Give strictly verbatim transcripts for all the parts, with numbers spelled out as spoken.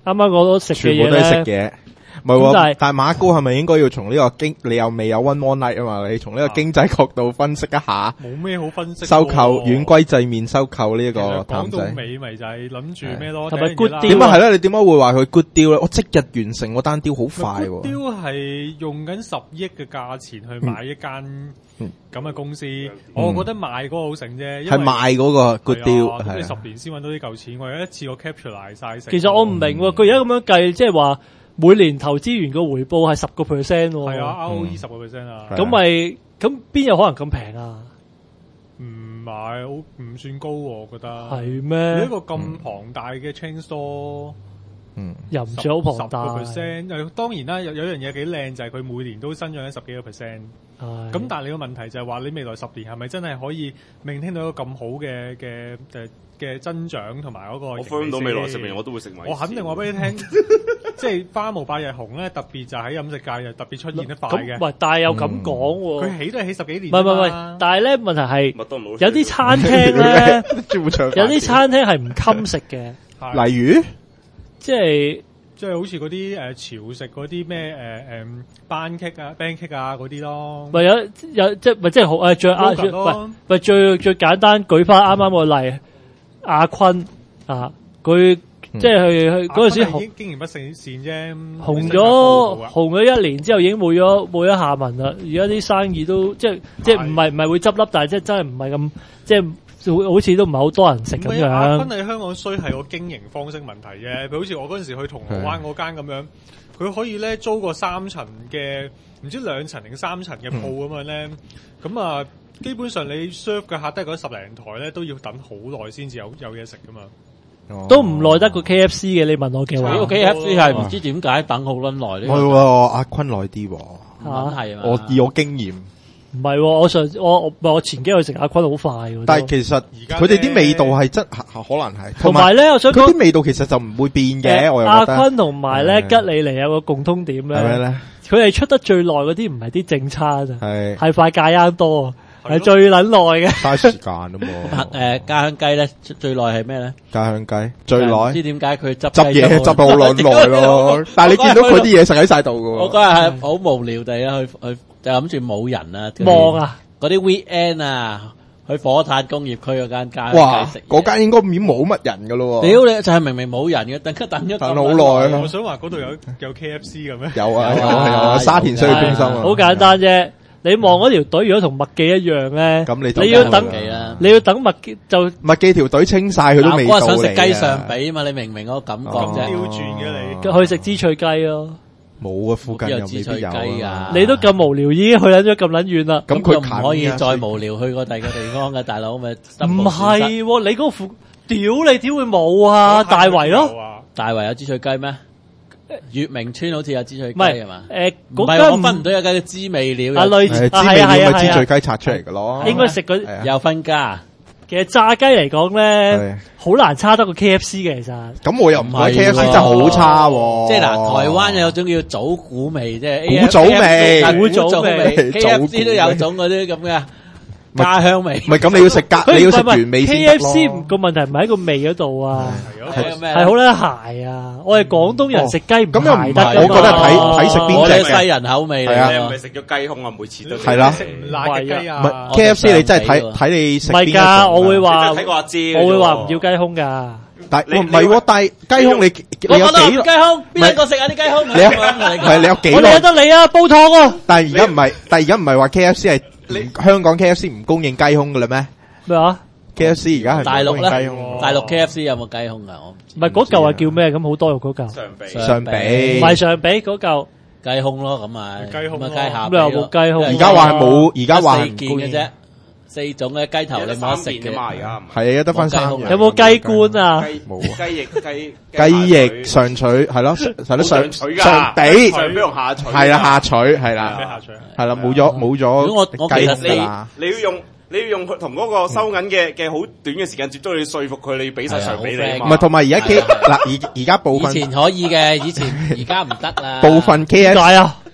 啱啱講到食嘅嘢咧， 全部都係食嘢。唔係喎，但係馬哥係咪應該要從呢個經，你又未有 one more night 啊嘛？你從呢個經濟角度分析一下， 冇咩好分析。 收購軟龜製麵收購呢一個講到尾咪就係諗住咩咯？ 係咪 good deal？ 點解係咧？你點解會話佢 good deal 咧？我即日完成個單雕好快喎。 good deal 係用緊十億嘅價錢去買一間咁嘅公司，我覺得賣嗰個好成啫。 係賣嗰個 good deal， 咁你十年先揾到啲嚿錢，我有一次我 capture 晒成。 其實我唔明喎，佢而家咁樣計，即係話。每年投資完個回報係十個 percent 喎， 係啊 ，R O E 十個 percent 啊， 咁咪咁邊有可能咁平啊？ 唔係，好唔算高喎，我覺得。 係咩？ 你一個咁龐大嘅 chain store， 嗯， 又唔算好龐大。 十個 percent，當然啦，有有樣嘢幾靚就係佢每年都增長緊十幾個 percent。咁但係你個問題就係話，你未來十年係咪真係可以明聽到一個咁好嘅嘅誒嘅增長同埋嗰個？ 我 feel 到未來十年我都會成為。 我肯定話俾你聽，即係花無百日紅咧，特別就喺飲食界就特別出現得快嘅。 喂，但係又咁講喎， 佢起都係起十幾年。 唔係唔係，但係咧問題係有啲餐廳咧，有啲餐廳係唔襟食嘅， 例如即係。 即係好似嗰啲誒潮食嗰啲咩誒誒班戟啊、pancake啊嗰啲咯， 咪有有即係咪即係好誒最啱最唔係最最簡單舉翻啱啱個例阿坤啊，佢即係去去嗰陣時紅經營不善善啫， 紅咗紅咗一年之後已經冇咗冇咗下文啦。而家啲生意都即係即係唔係唔係會執笠，但係即係真係唔係咁即係。好似都唔係好多人食咁樣。 阿坤喺香港衰係個經營方式問題啫。佢好似我嗰陣時去銅鑼灣嗰間咁樣，佢可以咧租個三層嘅，唔知兩層定三層嘅鋪咁樣咧。咁、嗯、啊，基本上你 serve 嘅客都係嗰十零台咧，都要等好耐先至有有嘢食噶嘛。 哦、都唔耐得個 K F C 嘅，你問我嘅話， 呢個 K F C 係唔知點解等好撚耐呢？ 係喎，阿坤耐啲喎。 嚇係嘛？ 我以我經驗。 唔係、哦，我上我我我前幾日去食阿坤好快喎。 但係其實佢哋啲味道係真可能係， 同埋咧，我想講啲味道其實就唔會變嘅、呃。我又覺得阿坤同埋咧吉利尼有個共通點咧，係咩咧？佢哋出得最耐嗰啲唔係啲正餐啊，係係塊芥香多，係最撚耐嘅。 嘥時間啊嘛。 誒家鄉雞咧最耐係咩咧？ 家鄉雞最耐，唔知點解佢執執嘢執到好撚耐咯。但係你見到佢啲嘢食喺晒度嘅喎。 我嗰日係好無聊地啊，去去。就諗住冇人啊， 望啊， 嗰啲 weekend 啊，去火炭工業區嗰間街食， 嗰間應該已經冇乜人噶咯。 屌你，就係明明冇人嘅，等一等一等好耐啊！ 我想話嗰度有有 K F C 嘅咩？ 有啊有啊有啊，沙田商業中心啊， 好簡單啫。你望嗰條隊，如果同麥記一樣咧，咁你你要等，你要等麥記就麥記條隊清晒，佢都未到嚟啊！ 我想食雞上髀啊嘛，你明唔明嗰個感覺啫？ 刁轉嘅你， 去食芝脆雞咯。 冇啊，附近又未必有啊！ 你都咁無聊，已經去撚咗咁撚遠啦。 咁佢唔可以再無聊去過第二個地方嘅大佬咪？ 唔係，你嗰個附屌你點會冇啊？大圍咯， 大圍有芝脆雞咩？月明村好似有芝脆雞係嘛？ 誒， 唔係我分唔到有間滋味料。 啊，類似滋味料咪芝脆雞拆出嚟嘅咯。 應該食嗰有分家。 其實炸雞嚟講咧，好難差得過 K F C 嘅其實。 咁我又唔係 K F C 真係好差喎。 即係嗱，台灣有種叫棗股味，即係古早味， 古早味 ，K F C 都有種嗰啲咁嘅家鄉味。 唔係咁，你要食家，你要食原味先得咯。 K F C 個問題唔係喺個味嗰度啊，係好撚鞋啊！我哋廣東人食雞唔鞋得㗎嘛。 我覺得睇睇食邊隻。 我哋西人口味嚟啊！你係咪食咗雞胸啊？每次都係啦， 食唔辣嘅雞啊！ 唔係 K F C 你真係睇睇你食邊一種。 唔係㗎，我會話睇過阿姐， 我會話唔要雞胸㗎。 但係唔係喎，但係雞胸你你有幾雞胸？邊個食啊啲雞胸？ 你唔係你有幾？ 我哋有得你啊，煲湯啊！ 但係而家唔係，但係而家唔係話 K F C 係。香港 K F C 唔供應雞胸噶啦咩？ 咩話 ？K F C 而家係大陸咧？大陸 K F C 有冇雞胸啊？我唔係嗰嚿係叫咩？咁好多肉嗰嚿。 上臂。 上臂。 唔係上臂嗰嚿雞胸咯，咁啊。 雞胸咯。 雞下。 咁又冇雞胸。 而家話係冇，而家話四件嘅啫，四種嘅雞頭你冇得食嘅嘛？而家係啊，得翻三樣。 有冇雞冠啊？ 冇。 雞翼雞雞翼上取係咯，係咯上上臂。 上臂同下取。 係啦，下取係啦。 下取。 係啦，冇咗冇咗雞胸啦。 你要用你要用同嗰個收銀嘅嘅好短嘅時間接觸，你要說服佢，你要俾晒上俾你。 唔係，同埋而家 K 嗱而而家部分以前可以嘅，以前而家唔得啦。 部分 K F C 啊，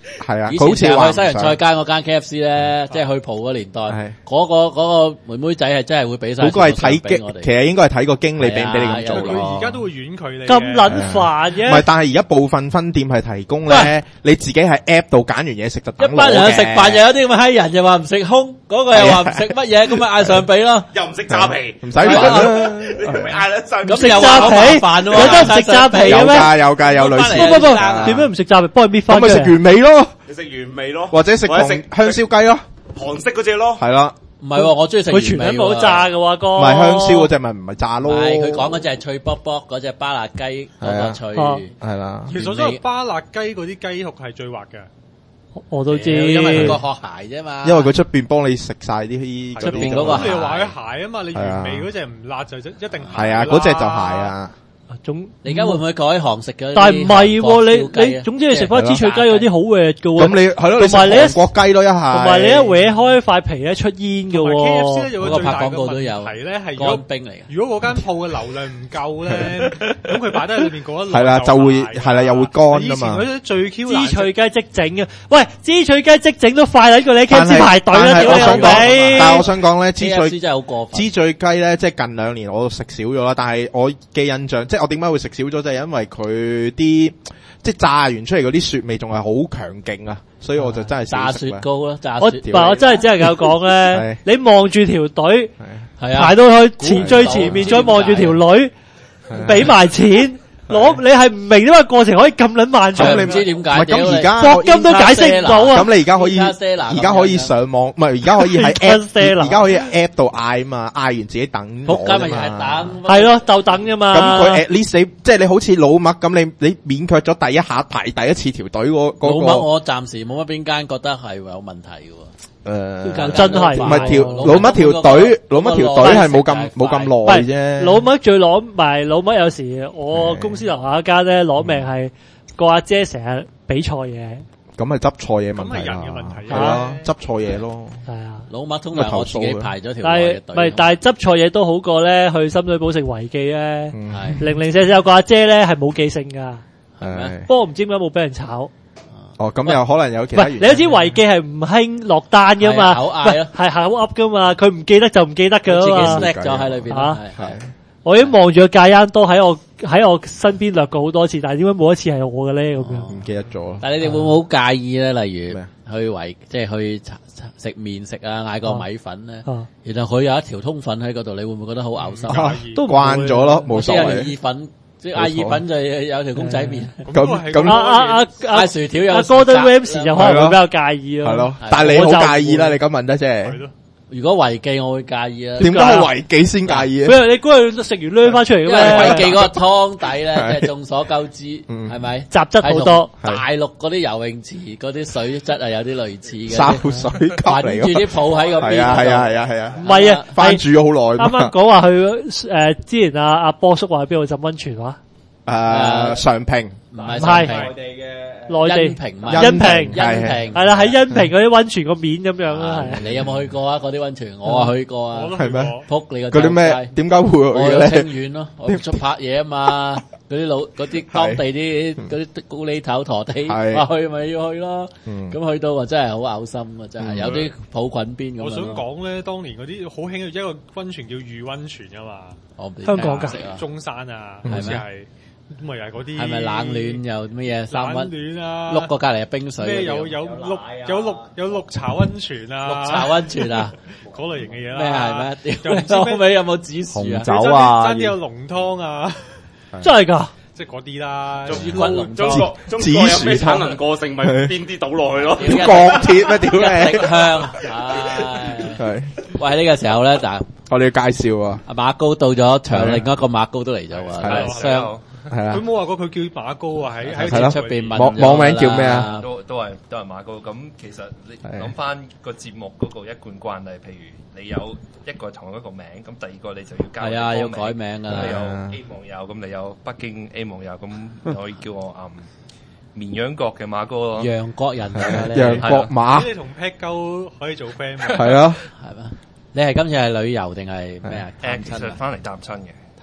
係啊， 以佢好似話前去西洋菜街嗰間 K F C 咧，即係去蒲嗰年代，嗰個嗰個妹妹仔係真係會俾晒。 嗰個係睇經，其實應該係睇個經理俾唔俾你咁做佢咯。 而家都會婉拒你。 咁撚煩嘅。 唔係，但係而家部分分店係提供咧，你自己喺 app 度揀完嘢食就等一班人去食飯，又有啲咁嘅閪人，又話唔食空，嗰個又話唔食乜嘢，咁咪嗌上髀咯。 又唔食炸皮， 唔使煩啦。 嗌啦上咁食炸皮，有得唔食炸皮嘅有咩？ 㗎有㗎有女士。 不不不，點解唔食炸皮？幫佢搣翻咁咪食原味咯， 你食原味咯， 或者食紅香燒雞咯， 韓式嗰隻咯。 係啦。 唔係喎，我中意食佢全部都炸嘅喎，哥。 唔係香燒嗰隻咪唔係炸咯。 係佢講嗰隻係脆卜卜嗰隻巴辣雞嗰個脆， 係啦。 其實我覺得巴辣雞嗰啲雞肉係最滑嘅。 我都知， 因為佢個殼鞋啫嘛。 因為佢出邊幫你食晒啲出邊嗰個你話佢鞋啊嘛，你原味嗰隻唔辣就一定係啊，嗰隻就係啊。 總你而家會唔會改行食嘅？ 但係唔係喎，你你總之你食翻紫脆雞嗰啲好滑嘅喎。 咁你係咯， 同埋你一國雞咯一下， 同埋你一搲開塊皮咧出煙嘅喎。 K F C 咧有個最大嘅嗰個拍廣告都有問題咧係乾冰嚟嘅。 如果嗰間鋪嘅流量唔夠咧，咁佢擺得喺裏邊嗰一係啦，就會係啦，又會乾㗎嘛。 以前嗰啲最 Q 紫脆雞即整嘅，喂，紫脆雞即整都快撚過你 K F C 排隊啦，屌你老味！ 但係我想講咧，紫脆真係好過分。 紫脆雞咧，即係近兩年我食少咗啦，但係我嘅印象，即係我點解會食少咗，就係因為佢啲即係炸完出嚟嗰啲雪味仲係好強勁啊，所以我就真係炸雪糕咯，炸我嗱我真係只係夠講咧，你望住條隊係啊， 排到去前最前面，再望住條女俾埋錢。攞你係唔明點解過程可以咁撚漫長？ 你唔知點解？ 咁而家霍金都解釋唔到啊！ 咁你而家可以而家可以上網，唔係而家可以喺 app，而家可以 app 度嗌啊嘛，嗌完自己等我啊嘛。 係咯，就等啫嘛。 咁佢 at least 你即係你好似老麥咁，你你勉強咗第一下排第一次條隊嗰嗰個。 老麥我暫時冇乜邊間覺得係有問題嘅。 誒， 真係唔係條老麥條隊，老麥條隊係冇咁冇咁耐啫。 老麥最攞埋老麥有時我公司樓下一間咧攞命係個阿姐成日比賽嘢， 咁係執錯嘢問題， 咁係人嘅問題係咯，執錯嘢咯。 係啊， 老麥通常我自己排咗條但係唔係，但係執錯嘢都好過咧去深水埗食維記咧，零零舍舍有個阿姐咧係冇記性噶， 係咩？ 不過唔知點解冇俾人炒。 哦，咁又可能有其他原因。 你都知維記係唔興落單噶嘛？ 口嗌咯， 係口噏噶嘛？佢唔記得就唔記得噶嘛？ 自己 slack 咗喺裏邊吓。我已經望住個戒煙刀喺我喺我身邊掠過好多次，但係點解冇一次係我嘅咧？咁樣唔記得咗。 但係你哋會唔會好介意咧？例如去維即係去食麵食啊，嗌個米粉咧，然後佢有一條通粉喺嗰度，你會唔會覺得好嘔心？ 都慣咗咯，冇所謂。 意粉。即係嗌意粉就有條公仔麵， 咁咁阿阿阿嗌薯條有。 阿 Gordon Ramsay 就可能會比較介意咯。 係咯，但係你好介意啦，你咁問得啫。 如果維記我會介意啊。 點解係維記先介意啊？ 譬如你嗰日食完掠翻出嚟嘅咩？ 維記嗰個湯底咧，即係眾所周知，係咪雜質好多？ 大陸嗰啲游泳池嗰啲水質係有啲類似嘅。 沙湖水嚟㗎。 揾住啲泡喺個邊。 係啊係啊係啊係啊。 唔係啊， 翻住咗好耐。 啱啱講話去誒，之前阿阿波叔話去邊度浸溫泉話？ 誒，常平唔係係內地嘅內地恩平， 恩平恩平係啦，喺恩平嗰啲溫泉個面咁樣啦。 你有冇去過啊？嗰啲溫泉我啊去過啊。 係咩？ 撲你個嗰啲咩？點解會去嘅咧？我去清遠咯，我出拍嘢啊嘛。嗰啲老嗰啲當地啲嗰啲咕喱頭陀地話去咪要去咯。咁去到啊真係好嘔心啊！真係有啲泡菌邊咁樣。 我想講咧，當年嗰啲好興嘅一個溫泉叫御溫泉啊嘛。 香港㗎， 中山啊，好似係。咁咪又係嗰啲， 係咪冷暖又乜嘢？三溫暖啊， 碌個隔離係冰水。 咩有有綠有綠有綠茶溫泉啊？ 綠茶溫泉啊， 嗰類型嘅嘢啦。 咩係咩？又唔知後尾有冇指示啊？ 紅酒啊， 爭啲有濃湯啊， 真係㗎， 即係嗰啲啦。 中國中國中國有咩產能過剩，咪邊啲倒落去咯？ 鋼鐵咩？屌你！ 香，係。喂，呢個時候咧，嗱， 我哋要介紹啊， 阿馬高到咗場，另一個馬高都嚟咗啊， 雙。係啊，佢冇話過佢叫馬高啊，喺喺出邊問網網名叫咩啊？ 都都係都係馬高。咁其實你諗翻個節目嗰個一貫慣例，譬如你有一個同一個名，咁第二個你就要加係啊，要改名啊。 你有 A 網友，咁你有北京 A 網友，咁可以叫我嗯綿羊角嘅馬高咯。 羊角人啊， 羊角馬。 你同 Pat 哥可以做 friend 係啊， 係咩？你係今次係旅遊定係咩啊？ 誒，其實翻嚟探親嘅。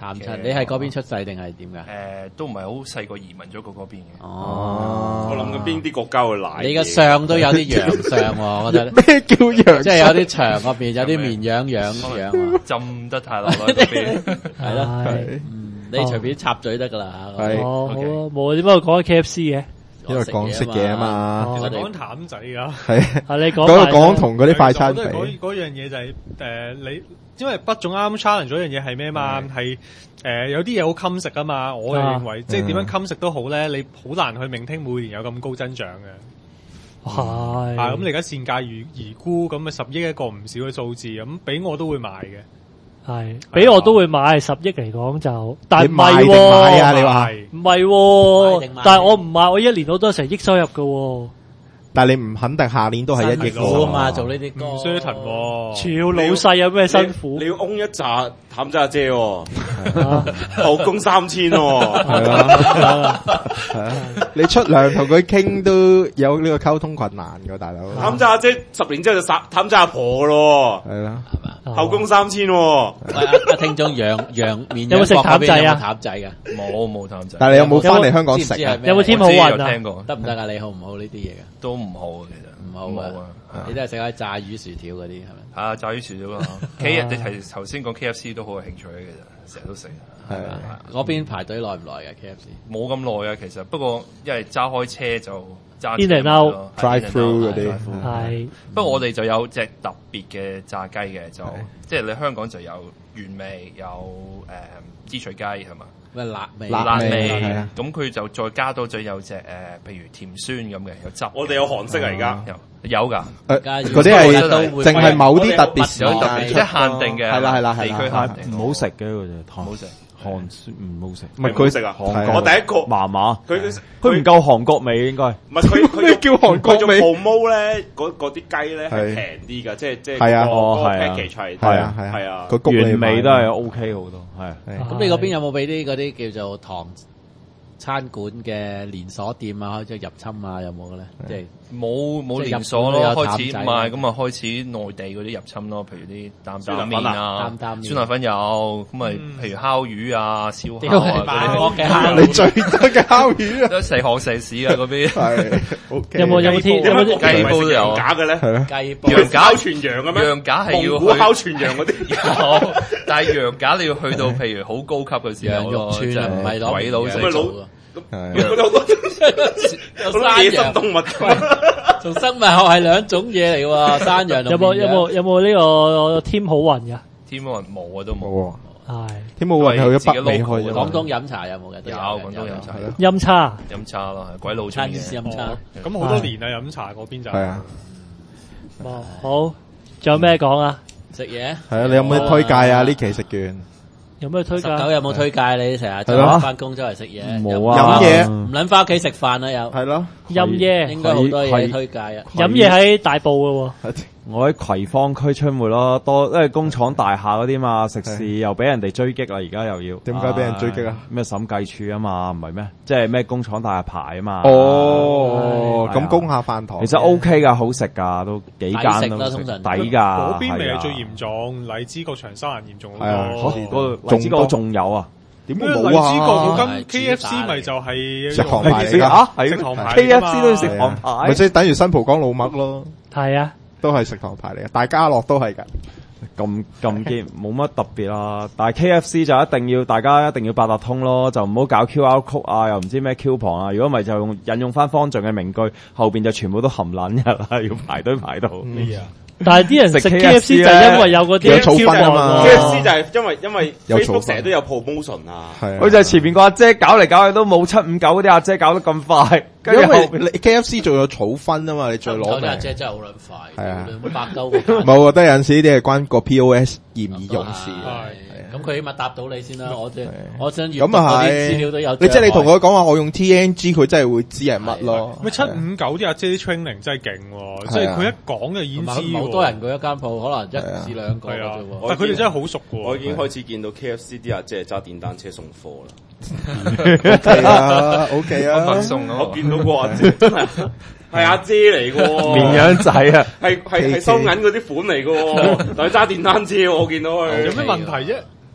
探親，你係嗰邊出世定係點㗎？ 誒、呃，都唔係好細個移民咗過嗰邊嘅。 哦， 我諗緊邊啲國家會奶。 你個相都有啲羊相喎，我覺得。 咩叫羊？ 即係有啲牆嗰邊有啲綿羊樣樣喎。 浸得太耐啦嗰邊。 係咯，嗯，你隨便插嘴得㗎啦。 係哦，好啊，冇點解我講 K F C 嘅？ 因為講食嘢啊嘛。 其實講淡仔㗎。 係啊，你講嗰個講同嗰啲快餐比。 嗰嗰樣嘢就係誒你。因為畢總啱 challenge 咗樣嘢係咩嘛？係誒、呃、有啲嘢好襟食啊嘛！我就認為、啊、即係點樣襟食都好咧，你好難去明聽每年有咁高增長嘅。 係啊，咁你而家善價而而沽咁啊十億一個唔少嘅數字，咁俾我都會買嘅。 係，俾我都會買十億嚟講就，但係唔係你買定買啊？你話唔係，但係我唔買，我一年我都成億收入嘅。 但係你唔肯定下年都係一億佬啊嘛，做呢啲歌。 唔 certain 喎， 超老細有咩辛苦？ 你要 own 一扎淡仔阿姐喎，後供三千喎。 係啊，係啊，你出糧同佢傾都有呢個溝通困難㗎，大佬。 淡仔阿姐十年之後就殺淡仔阿婆咯， 係啦， 後供三千喎。 喂，阿聽眾楊楊面有冇食淡仔啊？ 淡仔㗎？ 冇冇淡仔。 但係你有冇翻嚟香港食啊？ 有冇添好運啊？ 聽過得唔得啊？你好唔好呢啲嘢㗎？ 都唔好其實， 唔好啊！你都係食開炸魚薯條嗰啲係咪？ 啊，炸魚薯條啊！K 你提頭先講 K F C 都好有興趣嘅，其實成日都食。 係啊，嗰邊排隊耐唔耐嘅 K F C？ 冇咁耐啊，其實不過因為揸開車就揸 In and out drive through 嗰啲係。 不過我哋就有隻特別嘅炸雞嘅，就即係你香港就有原味，有誒芝脆雞係嘛？ 咩辣味？ 辣味咁佢就再加多咗有隻誒，譬如甜酸咁嘅，有汁。 我哋有韓式啊，而家有有㗎。 誒，嗰啲係淨係某啲特別時間， 即係限定嘅。 係啦係啦係地區限定。 唔好食嘅嗰隻湯， 唔好食。 韓唔好食， 唔係佢食啊！ 韓國我第一個麻麻， 佢佢唔夠韓國味應該。 唔係佢佢咩叫韓國味？ 佢做 promo 咧，嗰嗰啲雞咧係平啲㗎，即係即係係啊， 嗰個 package 係係啊係係啊， 佢原味都係 O K 好多，係。 咁你嗰邊有冇俾啲嗰啲叫做唐餐館嘅連鎖店啊，即係入侵啊，有冇嘅咧？即係冇冇連鎖咯，開始賣咁啊，開始內地嗰啲入侵咯，譬如啲擔擔麵啊、酸辣粉有，咁咪譬如烤魚啊、燒烤啊， 你最得嘅烤魚啊， 都成行成市啊嗰邊。 係有冇有冇添？有冇雞煲都有假嘅咧？ 雞煲羊架全羊嘅咩？ 羊架係要去烤全羊嗰啲， 有，但係羊架你要去到譬如好高級嘅時候咯， 串唔係攞鬼佬食做嘅。 嗰度好多有野生動物， 同生物學係兩種嘢嚟喎。山羊有冇有冇有冇呢個添好運㗎？ 添好運冇啊，都冇。 係添好運去咗北美開咗。 廣東飲茶有冇嘅？ 有廣東飲茶， 飲茶飲茶咯，係鬼佬餐嘅飲茶。 咁好多年啊，飲茶嗰邊就係啊。 哦，好，仲有咩講啊？ 食嘢係啊，你有冇推介啊？呢期食券有咩推介？ 十九有冇推介你成日就翻工周圍食嘢？ 冇啊， 飲嘢唔撚翻屋企食飯啊？有係咯， 飲嘢應該好多嘢推介啊！ 飲嘢喺大埔嘅喎。 我喺葵芳區出沒咯，多因為工廠大廈嗰啲嘛，食肆又俾人哋追擊啦，而家又要點解俾人追擊啊？ 咩審計處啊嘛，唔係咩？即係咩工廠大廈牌啊嘛。 哦，咁供下飯堂。 其實 O K 噶，好食噶，都幾間都食，抵噶。 嗰邊咪係最嚴重，荔枝角、長沙灣嚴重好多。荔枝角仲有啊？ 點會荔枝角嗰間 K F C 咪就係食航牌嚟㗎？ 啊， 食航牌 K F C 都要食航牌， 咪即係等於新蒲崗老麥咯。 係啊。 都係食堂牌嚟嘅，大家樂都係㗎。 咁咁堅冇乜特別啦，但係 K F C 就一定要大家一定要八達通咯，就唔好搞 Q R code 啊，又唔知咩 coupon 啊。如果唔係就用引用翻方丈嘅名句，後邊就全部都含撚㗎啦，要排隊排到。 咩啊？ 但係啲人食 K F C 就係因為有嗰啲草分啊嘛 ，K F C 就係因為因為 Facebook 成日都有 promotion 啊， 佢就係前面個阿姐搞嚟搞去都冇七五九嗰啲阿姐搞得咁快， 因為你 K F C 仲有草分啊嘛，你再攞啲阿姐真係好撚快， 係啊， 百鳩冇啊，得有陣時呢啲係關個 P O S 易唔易用事。 咁佢起碼答到你先啦，我即我想閱咁啊啲資料都有。 你即係你同佢講話，我用 T N G，佢真係會知係乜咯。 咪七五九啲阿姐啲 training 真係勁喎，即係佢一講就已經知喎。 好多人佢一間鋪可能一至兩個嘅啫喎， 但係佢哋真係好熟嘅喎。 我已經開始見到 K F C 啲阿姐係揸電單車送貨啦。 O K 啊，O K 啊， 送啊！ 我見到個阿姐真係係阿姐嚟嘅喎， 綿羊仔啊， 係係係收銀嗰啲款嚟嘅喎，但係揸電單車我見到佢。 有咩問題啫？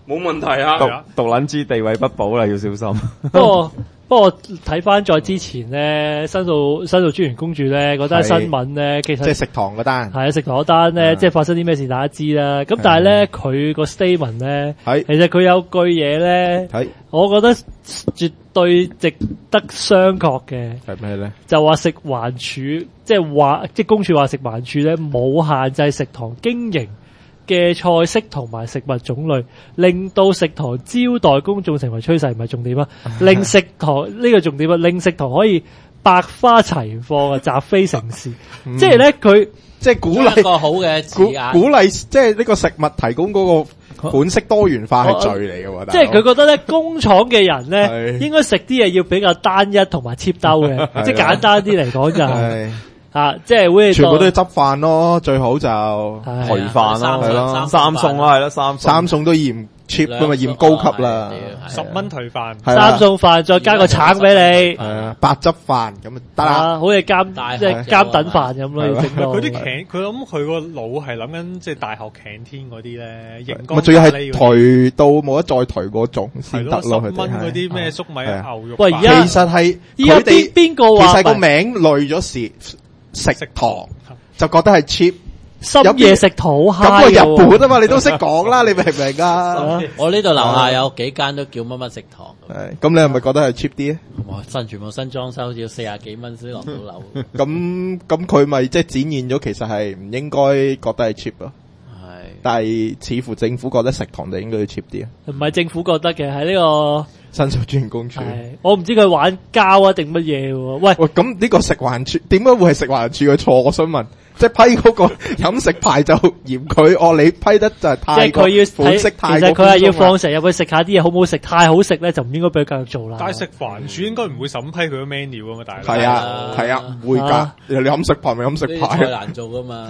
冇問題啊。 獨獨撚之地位不保啦，要小心。 不過不過睇翻再之前咧，申訴申訴專員公署咧嗰單新聞咧，其實即係食堂嗰單， 係啊食堂嗰單咧，即係發生啲咩事大家知啦。咁但係咧佢個 statement 咧，其實佢有句嘢咧，我覺得絕對值得商榷嘅。 係咩咧？就話食環署即係話，即係公署話食環署咧冇限制食堂經營嘅菜式同埋食物種類，令到食堂招待公眾成為趨勢，唔係重點啊！令食堂呢、這個重點啊，令食堂可以百花齊放啊，習非成是。嗯、即係咧，佢即係鼓勵一個好嘅字眼， 鼓勵即係呢個食物提供嗰個款式多元化係罪嚟嘅喎。 即係佢覺得咧，工廠嘅人咧應該食啲嘢要比較單一同埋 cheap 兜嘅，即係簡單啲嚟講就係。啊，即係會全部都要執飯咯，最好就頹飯咯，係咯，三餸咯，係咯，三三餸都嫌 cheap 咁嘛，嫌高級啦， 十蚊頹飯， 三餸飯再加個橙俾你， 係啊，白汁飯咁啊得啦， 好似監即係監等飯咁咯，要整到。 佢啲頸，佢諗佢個腦係諗緊即係大學 canteen 嗰啲咧，熒光。 咪仲要係頹到冇得再頹嗰種先得咯， 十蚊嗰啲咩粟米牛肉。 喂，而家其實係佢哋邊個話？ 其實個名累咗事。食堂就覺得係 cheap， 深夜食堂好咁個日本啊嘛，你都識講啦，你明唔明啊？ 我呢度樓下有幾間都叫乜乜食堂。 係，咁你係咪覺得係 cheap 啲咧？ 哇，新全部新裝修，要四廿幾蚊先落到樓。 咁咁佢咪即係展現咗，其實係唔應該覺得係 cheap 咯。係，但係似乎政府覺得食堂就應該要 cheap 啲啊。 唔係政府覺得嘅，係呢個。 申訴專員公署， 我唔知佢玩膠啊定乜嘢喎？喂喂，咁呢個食環署點解會係食環署嘅錯？我想問，即係批嗰個飲食牌就嫌佢哦，你批得就係太過款式太過， 其實佢係要放成入去食下啲嘢好唔好食，太好食咧就唔應該俾佢繼續做啦。 但係食環署應該唔會審批佢個 menu 啊嘛，大佬。 係啊係啊，唔會㗎。你飲食牌咪飲食牌， 太難做㗎嘛。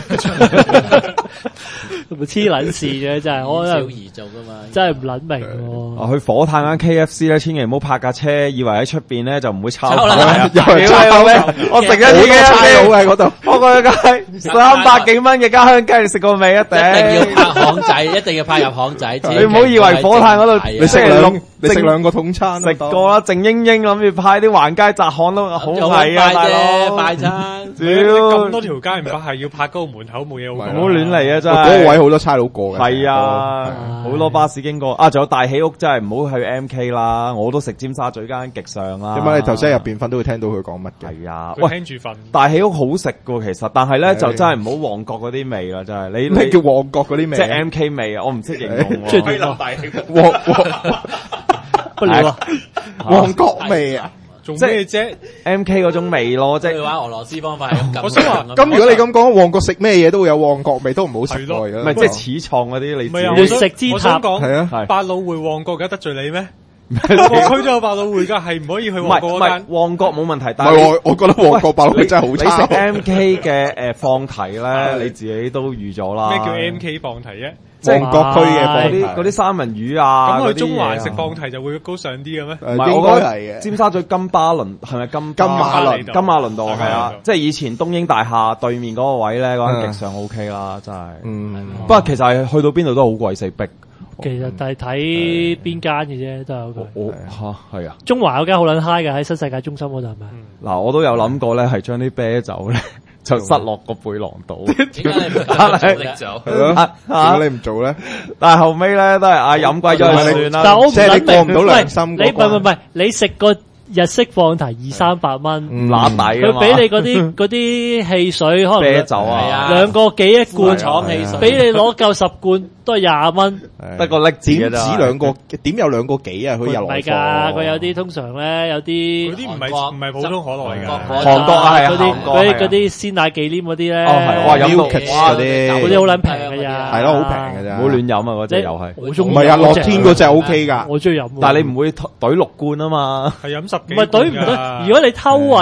黐撚事嘅真係，我小兒做㗎嘛， 真係唔撚明喎。 啊，去火炭間 K F C 咧，千祈唔好泊架車，以為喺出邊咧就唔會抄牌。 又係抄咩？ 我食一次嘅差佬喺嗰度，我個雞三百幾蚊嘅家鄉雞，你食過未啊？ 一定要拍巷仔，一定要拍入巷仔。 你唔好以為火炭嗰度你食兩你食兩個統餐食過啦，靜英英諗住派啲橫街窄巷都好係啊，大佬快餐。 咁多條街唔拍係要拍嗰個門口冇嘢好。 唔好亂嚟啊！真係嗰個位好多差佬過嘅。 係啊，好多巴士經過啊！仲有大喜屋真係唔好去 M K 啦，我都食尖沙咀間極上啦。 點解你頭先喺入邊瞓都會聽到佢講乜嘅？ 係啊， 喂，聽住瞓。 大喜屋好食噶，其實，但係咧就真係唔好旺角嗰啲味啦，真係。你咩叫旺角嗰啲味？ 即係 M K 味啊！我唔識形容。 即係大喜屋。旺旺不了啊！旺角味啊！ 做咩啫 ？M K 嗰種味咯，即係玩俄羅斯方法係咁。 我想話， 咁如果你咁講，旺角食咩嘢都會有旺角味，都唔好食咯。 唔係即係始創嗰啲，你唔係啊？ 亂食之塔係啊，百老匯旺角嘅得罪你咩？個區都有百老匯㗎，係唔可以去旺角嗰間。 旺角冇問題，但係我我覺得旺角百老匯真係好差。 你食 M K 嘅誒放題咧，你自己都預咗啦。 咩叫 M K 放題啫？ 旺角區嘅嗰啲嗰啲三文魚啊， 咁去中環食放題就會高尚啲嘅咩？ 唔係，我覺得尖沙咀金巴倫係咪金金馬倫金馬倫道係啊，即係以前東英大廈對面嗰個位咧，嗰間極上 O K 啦，真係。嗯，不過其實係去到邊度都好鬼死逼。 其實係睇邊間嘅啫，都有個。 我吓係啊， 中環有間好撚 high 嘅喺新世界中心嗰度係咪？ 嗱，我都有諗過咧，係將啲啤酒咧。就塞落個背囊度， 點解你唔拎走？ 點解你唔做咧？ 但係後尾咧都係啊飲貴咗就算啦。 但係我唔即係你過唔到良心。 你唔係唔係你食個日式放題二三百蚊， 唔揦底啊嘛！ 佢俾你嗰啲嗰啲汽水，可能啤酒啊， 兩個幾一罐廠汽水， 俾你攞夠十罐都係廿蚊， 得個拎字點止兩個？點有兩個幾啊？佢又唔係㗎，佢有啲通常咧有啲嗰啲唔係唔係普通可樂嚟㗎， 韓國啊係嗰啲嗰啲嗰啲鮮奶忌廉嗰啲咧， 哦係哇飲到嗰啲嗰啲好撚平㗎咋， 係咯好平㗎咋， 唔好亂飲啊嗰隻又係， 唔係啊樂天嗰隻 O K 㗎， 我中意飲， 但係你唔會懟六罐啊嘛， 係飲十幾， 唔係懟唔懟，如果你偷運。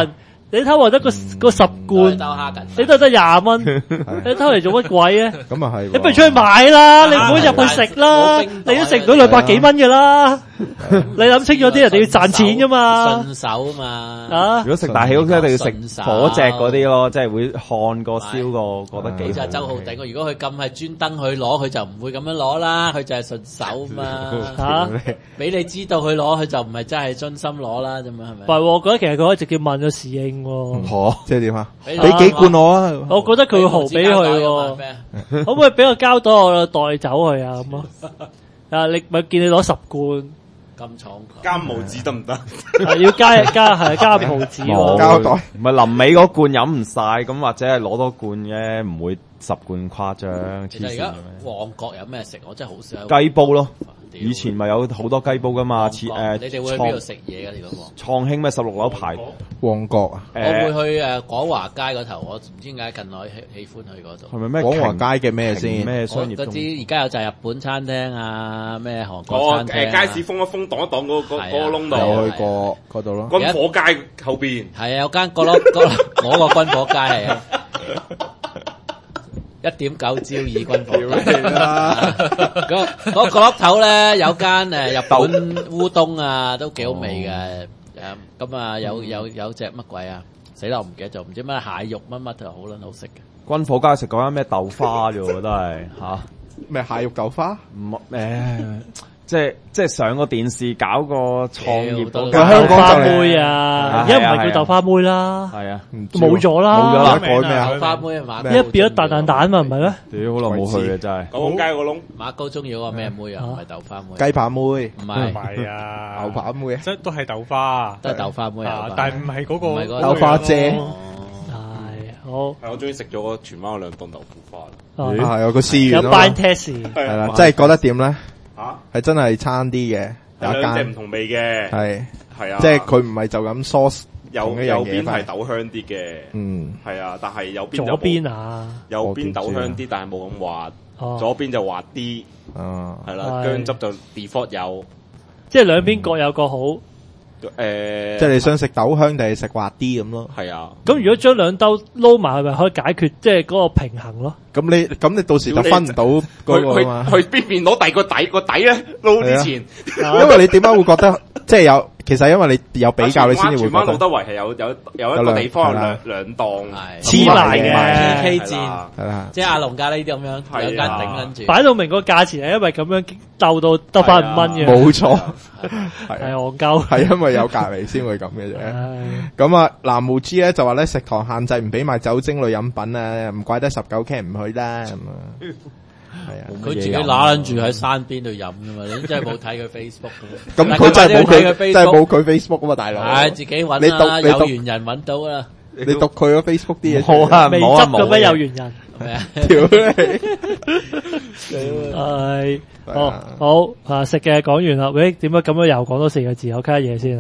你偷嚟得個個十罐，你都係得廿蚊，你偷嚟做乜鬼啊？ 咁啊係， 你不如出去買啦，你唔好入去食啦，你都食唔到兩百幾蚊噶啦。你諗清楚啲，人哋要賺錢噶嘛，順手嘛。啊， 如果食大喜屋，一定要食火隻嗰啲咯，即係會看過燒過，覺得幾。 就係周浩鼎，如果佢咁係專登去攞，佢就唔會咁樣攞啦，佢就係順手嘛。吓，俾你知道佢攞，佢就唔係真係真心攞啦，啫嘛係咪？ 唔係，我覺得其實佢可以直接問咗侍應。 哦，即係點啊？俾幾罐我啊！ 我覺得佢會豪俾佢，可唔可以俾個膠袋我帶走佢啊？咁啊，啊你咪見你攞十罐。 咁重加毫紙得唔得？ 要加加係加毫紙喎。 膠袋唔係臨尾嗰罐飲唔晒，咁或者係攞多罐嘅，唔會十罐誇張。 其實而家旺角有咩食？我真係好少。 雞煲咯。以前咪有好多雞煲噶嘛，似誒， 你哋會去邊度食嘢㗎？你嗰個創興咩十六樓排旺角啊？ 我會去誒廣華街嗰頭，我唔知點解近來喜喜歡去嗰度。 係咪咩廣華街嘅咩先？ 咩商業？ 嗰啲而家有就係日本餐廳啊，咩韓國餐廳。 哦，誒街市封一封，擋一擋嗰個嗰個窿度。 有去過嗰度咯。 軍火街後邊。 係啊，有間角落角落，我個軍火街係啊。一點九焦耳軍火街，嗰嗰角落頭咧有間誒日本烏冬啊，都幾好味嘅。誒咁啊，有有有隻乜鬼啊？死啦，我唔記得咗，唔知咩蟹肉乜乜就好撚好食嘅。 軍火街食嗰間咩豆花啫喎，都係嚇咩蟹肉豆花？ 唔誒。即係即係上個電視搞個創業嗰個香港花妹啊，而家唔係叫豆花妹啦， 係啊， 冇咗啦， 冇咗啦，改咩啊？ 豆花妹啊嘛， 一變咗蛋蛋蛋嘛，唔係咩？ 屌，好耐冇去嘅真係。 九龍街個窿， 馬高中意嗰個咩妹啊？唔係豆花妹， 雞扒妹， 唔係， 唔係啊， 牛扒妹， 即係都係豆花， 都係豆花妹啊， 但係唔係嗰個， 唔係嗰個豆花姐。 係好， 係我終於食咗個荃灣嗰兩檔豆腐花啦。 係有個試有完 blind test， 係啦，即係覺得點咧？ 吓， 係真係差啲嘅，有兩隻間唔同味嘅， 係係啊， 即係佢唔係就咁 sauce， 右右邊係豆香啲嘅， 嗯， 係啊，但係右邊左邊啊， 右邊豆香啲，但係冇咁滑，左邊就滑啲， 啊， 係啦，薑汁就 default 有， 即係兩邊各有各好。 誒， 即係你想食豆香定係食滑啲咁咯？ 係啊， 咁如果將兩兜撈埋，係咪可以解決即係嗰個平衡咯？ 咁你咁你到時就分唔到嗰個嘛？ 去邊邊攞第二個底個底咧撈之前， 因為你點解會覺得即係有？其實因為你有比較，你先至會覺得。 荃灣路德圍係有有有一個地方有兩兩檔黐埋嘅 P K 戰， 係啦， 即係阿龍咖喱啲咁樣兩間頂跟住， 擺到明個價錢係因為咁樣鬥到得翻五蚊嘅， 冇錯， 係戇鳩， 係因為有隔離先會咁嘅啫。咁啊，藍毛 G 咧就話咧食堂限制唔俾賣酒精類飲品啊，唔怪得十九 K 唔去啦咁啊。係啊， 佢自己揦撚住喺山邊度飲噶嘛，你真係冇睇佢 Facebook 咁佢真係冇佢，真係冇佢 Facebook 啊嘛，大佬。 係自己揾啦，有緣人揾到啦。 你讀佢個 Facebook 啲嘢， 冇啊， 未冇啊， 執嘅咩有緣人？ 係啊， 屌你！ 係，好好啊，食嘅講完啦。喂，點解咁樣又講多四個字？我卡嘢先。